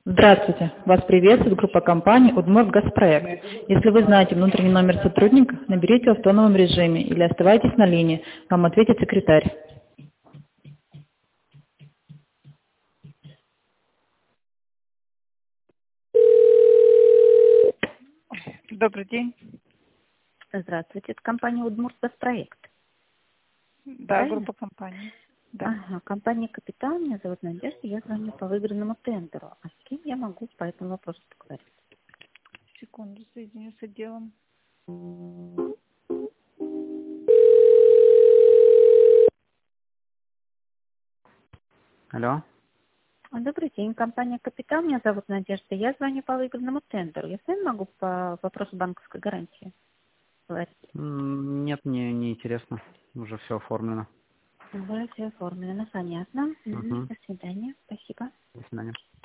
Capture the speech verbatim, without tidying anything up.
Здравствуйте! Вас приветствует группа компаний «Удмурт Газпроект». Если вы знаете внутренний номер сотрудника, наберите его в тоновом режиме или оставайтесь на линии, вам ответит секретарь. Добрый день. Здравствуйте, это компания «Удмурт Газпроект». Да, Правильно? группа компаний. Да. Ага, компания «Капитал», меня зовут Надежда, я звоню по выигранному тендеру. А с кем я могу по этому вопросу поговорить? Секунду, соединю с отделом. Алло. А, Добрый день, компания «Капитал», меня зовут Надежда, я звоню по выигранному тендеру. Я с вами могу по вопросу банковской гарантии говорить? М, Нет, мне не интересно. Уже все оформлено. Уже все оформлено, понятно. Мгм, Угу. До свидания, спасибо. До свидания.